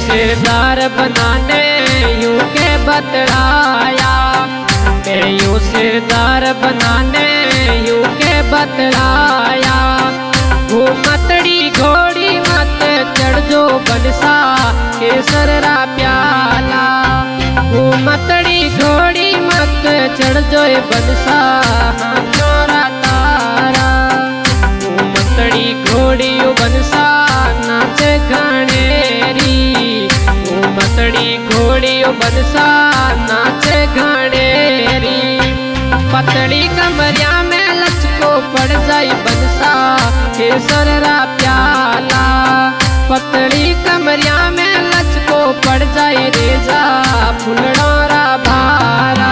सिरदार बनाने यूं के बतलाया, यूं सिरदार बनाने यूं के बतलाया। घूमतड़ी घोड़ी मत चढ़ जो बनसा केसर रा प्याला, घूमतड़ी घोड़ी मत चढ़ जो बनसा चोरा तारा। घूमतड़ी घोड़ी बनसा नाचे घनेरी, घूमतड़ी घोड़ी बनसा नाचे घनेरी। पतड़ी कमरिया में लचको पड़ जाई बनसा केसर रा प्याला, पतड़ी कमरिया में लचको पड़ जाई रेजा फुलड़ो रा भारा।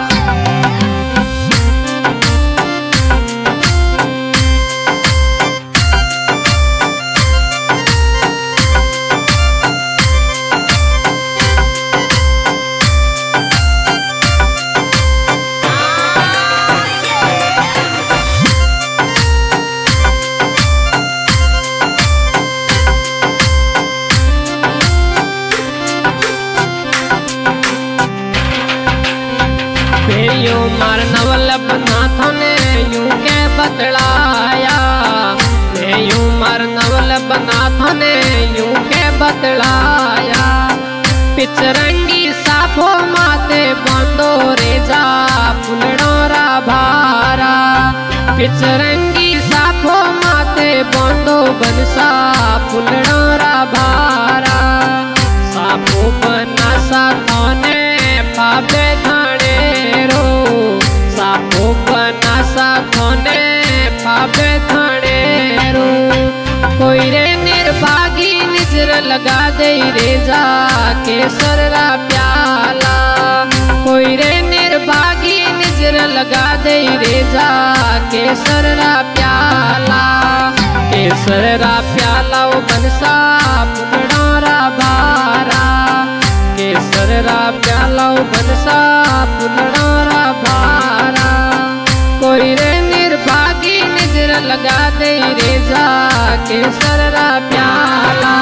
यूं मार नवल बना थाने यूं के बतलाया, यूं मार नवल बना थाने यूं के बतलाया। पिचरंगी साफो माते बांधो रेजा फुलड़ो रा भारा, पिचरंगी साफो माते बांधो बनसा फुलड़ो रा भारा। साफो बना सा थाने पापे थानेरो, साफो बना सा थाने पापे थानेरो। कोई रे निर्भागी निजर लगा दे रेजा केसर रा प्याला, कोई रे निर्भागी निजर लगा दे रेजा केसर रा प्याला। केसर रा प्याला ओ बनसा फुलड़ो रा भारा, केसर रा प्याला ओ बनसा फुलड़ो रा भारा। कोई रे निर्भागी नजर लगा दे रेजा केसर रा प्याला।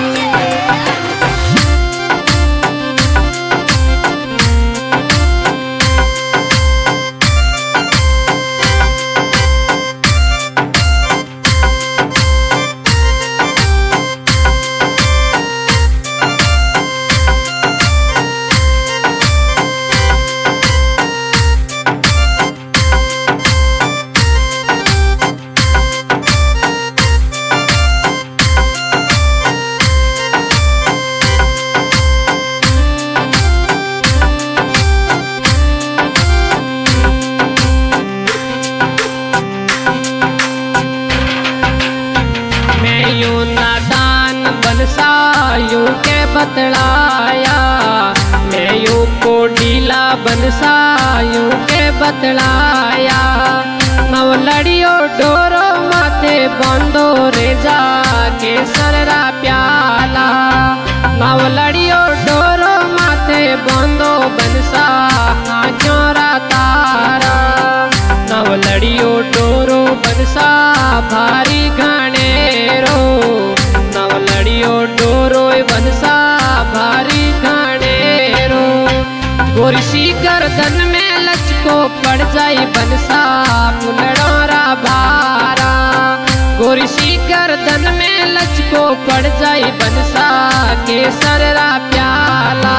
यूं नादान बनसा यूं के बतलाया, मैं यूं को डीला बनसा यूं के बतलाया। नवलड़ियो डोरो माथे बांधो रेजा केसर रा प्याला, नवलड़ियो डोरो माथे बांधो बनसा चोरा तारा। नवलड़ियो डोरो बनसा भारी घनेरो, नवलड़ियो डोरो बनसा भारी घनेरो। गोरसी गर्दन में लचको पड़ जाई बनसा फुलड़ो रा भारा, गोरसी गर्दन में लचको पड़ जाई बनसा केसर रा प्याला।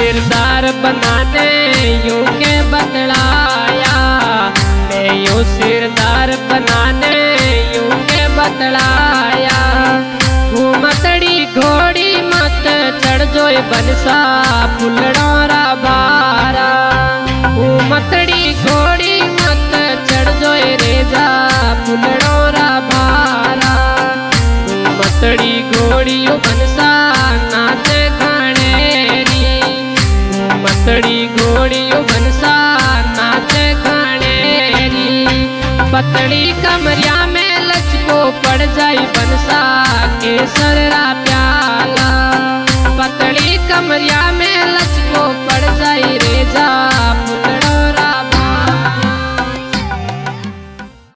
सिरदार बनाने यूं के बतलाया, मैं यूं सिरदार बनाने यूं के बतलाया। घूमतड़ी घोड़ी मत चढ़ जोए बनसा फुलड़ोरा बारा, घूमतड़ी घोड़ी मत चढ़ जोए रेजा फुलड़ोरा बारा। घूमतड़ी घोड़ियों बनसा नाचे घनेरी, घूमतड़ी घोड़ियों बनसा नाचे घनेरी। पतड़ी कमरिया में लचको पड़ जाई बनसा केसर रा प्याला, पतड़ी कमरिया में लचको पड़ जाई रेजा